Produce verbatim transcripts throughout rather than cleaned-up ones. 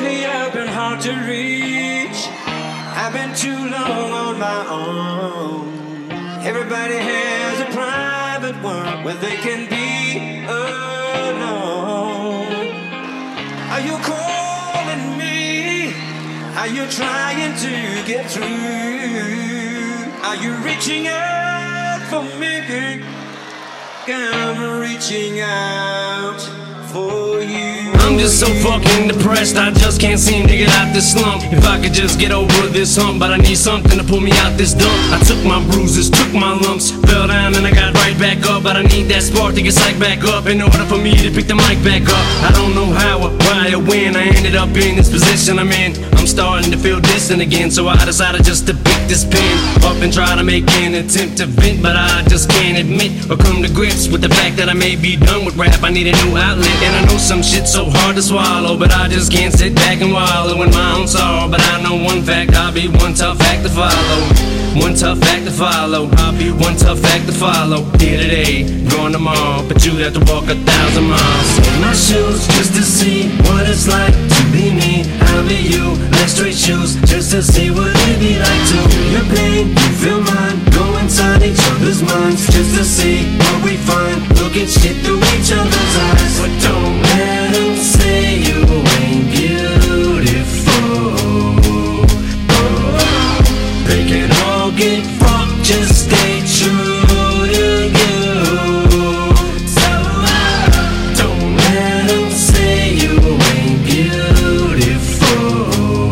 Lately I've been hard to reach. I've been too long on my own. Everybody has a private world where they can be alone. Are you calling me? Are you trying to get through? Are you reaching out for me? I'm reaching out for you. I'm just so fucking depressed, I just can't seem to get out this slump. If I could just get over this hump, but I need something to pull me out this dump. I took my bruises, took my lumps, fell down and I got right back up. But I need that spark to get psyched back up in order for me to pick the mic back up. I don't know how or why or when I ended up in this position I'm in. I'm starting to feel distant again, so I decided just to pick this pen up and try to make an attempt to vent. But I just can't admit or come to grips with the fact that I may be done with rap. I need a new outlet, and I know some shit's so hard to swallow, but I just can't sit back and wallow in my own sorrow. But I know one fact, I'll be one tough act to follow. One tough act to follow. I'll be one tough act to follow. Here today, gone tomorrow, but you'd have to walk a thousand miles in my shoes just to see what it's like to be me. I'll be you, like straight shoes, just to see what it'd be like to feel your pain, you feel mine. Go inside each other's minds just to see what we find. Look at shit through each other's eyes, but don't let them say you ain't beautiful. Oh, they can all get fucked, just stay true to you. So uh, don't let them say you ain't beautiful.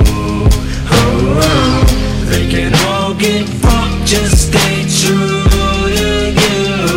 Oh, they can all get fucked, just stay true to you.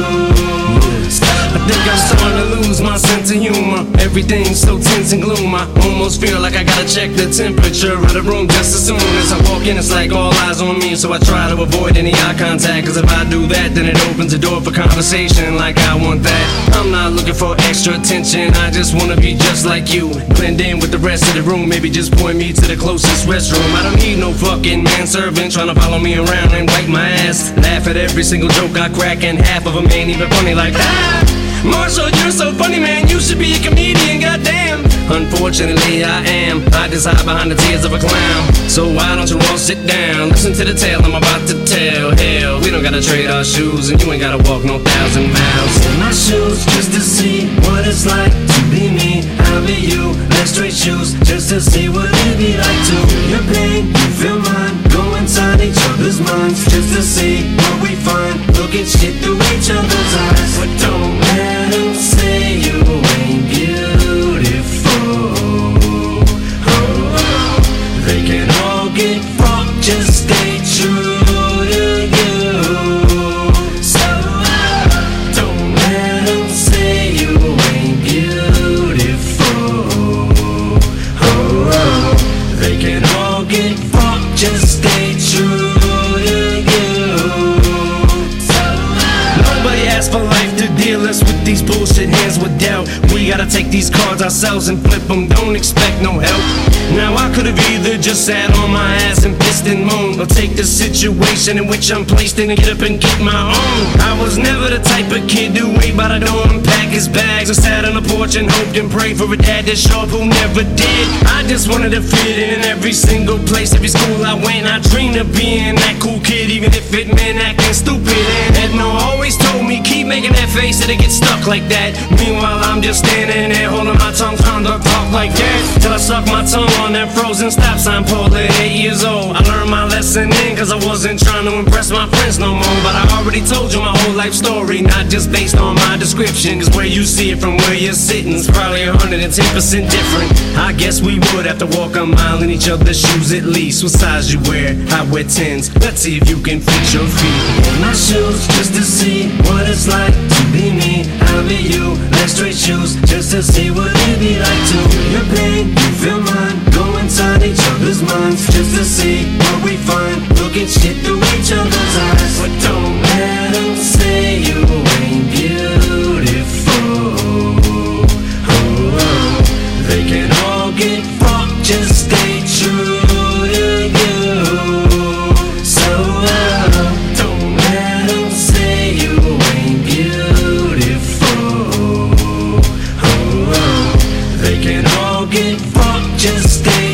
I think I'm starting to lose my sense of humor. Everything's so tense and gloom. I almost feel like I gotta check the temperature of the room just as soon as I walk in. It's like all eyes on me, so I try to avoid any eye contact. Cause if I do that, then it opens the door for conversation like I want that. I'm not looking for extra attention, I just wanna be just like you. Blend in with the rest of the room, maybe just point me to the closest restroom. I don't need no fucking manservant trying to follow me around and wipe my ass. Laugh at every single joke I crack, and half of them ain't even funny like that. Marshall, you're so funny, man, you should be a comedian, goddamn. Unfortunately, I am. I just hide behind the tears of a clown. So why don't you all sit down, listen to the tale I'm about to tell. Hell, we don't gotta trade our shoes, and you ain't gotta walk no thousand miles in my shoes just to see what it's like to be me. I'll be you, like straight shoes, just to see what it'd be like to feel your pain, you feel mine. Go inside each other's minds just to see what we find. Look at shit through each other's eyes, but don't let them say you ain't beautiful. Oh, they can all get fucked, just stay true to you. So uh, don't let them say you ain't beautiful. Oh, they can all get fucked, just stay true to you. So uh, nobody asked for life to deal us with these bullshit hands with doubt. We gotta take these cards ourselves and flip them, don't expect no help. Now I could've either just sat on my ass and pissed and moaned, or take the situation in which I'm placed in and get up and get my own. I was never the type of kid to wait by the door and pack his bags, or sat on the porch and hoped and prayed for a dad that's sharp who never did. I just wanted to fit in in every single place, every school I went. I dreamed of being that cool kid, even if it meant acting stupid. And Edna always told me, keep making that face, it'll get stuck like that. Meanwhile I'm just standing there holding my tongue, trying to talk like that, till I suck my tongue on that frozen stop sign pole at eight years old. I learned my lesson then, cause I wasn't trying to impress my friends no more. But I already told you my whole life story, not just based on my description. Cause where you see it from where you're sitting is probably one hundred ten percent different. I guess we would have to walk a mile in each other's shoes at least. What size you wear? I wear tens. Let's see if you can fit your feet in my shoes just to see what it's like to be me. I'll be you, like straight shoes, just to see what it'd be like to feel your pain, you feel mine. Go inside each other's minds just to see what we find. Look at shit through each other's eyes, but don't let them say you ain't beautiful. Oh, they can all get fucked, just stay true to you. So uh, don't let them say you ain't beautiful. Oh, they can all get fucked, just stay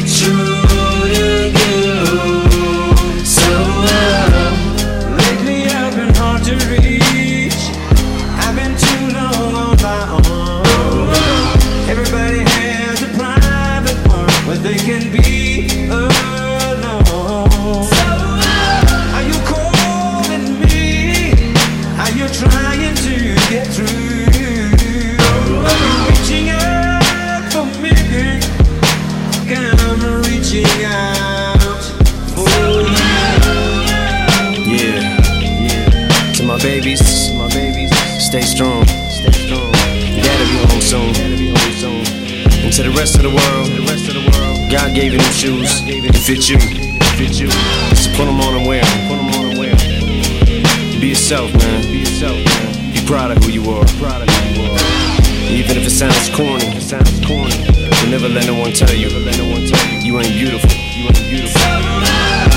reaching out for you. Yeah, yeah. To my babies, to my babies, stay strong, stay strong. Dad'll be home soon, dad'll be home soon. And to the rest of the world, to the rest of the world, God gave you them shoes to fit you, fit you. So put them on and wear 'em, put them on and wear 'em. Be yourself, man. Be yourself, man. Be proud of who you are. Proud of who you are. Even if it sounds corny, it sounds corny. But never let no one tell you, never let no one tell you, you ain't beautiful. You ain't beautiful.